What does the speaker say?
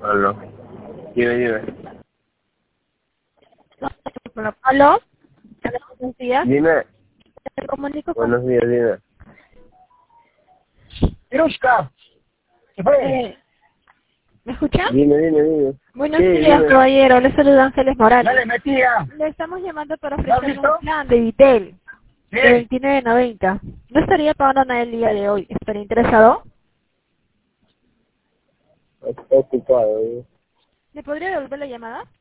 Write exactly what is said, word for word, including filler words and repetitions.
Aló. Dime, dime. ¿Aló? Buenos días. Dime. Me comunico con... Buenos días, dime. Irushka, ¿qué fue? Eh, ¿Me escucha? Dime, dime, dime. Buenos Sí, días, dime. caballero. Le saluda Ángeles Morales. Dale, metía. Le estamos llamando para ¿Lo has ofrecerle visto? un plan de Vitel Sí. de veintinueve noventa. No estaría pagando nada el día de hoy. ¿Estaría interesado? Estoy ocupado, ¿eh? ¿Le podría devolver la llamada?